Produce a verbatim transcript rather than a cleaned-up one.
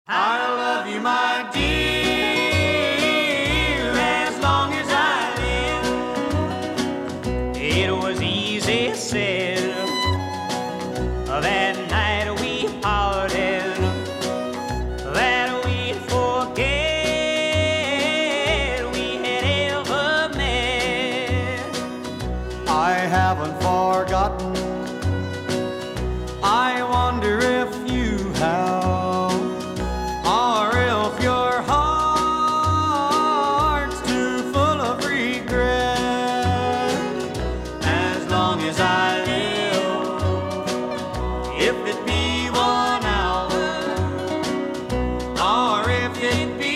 I love you, my dear, as long as I live. It was easy said that night we parted, that we'd forget we had ever met. I haven't forgotten. I wonder if you have. Or if your heart's too full of regret. As long as I live, if it be one hour, or if it be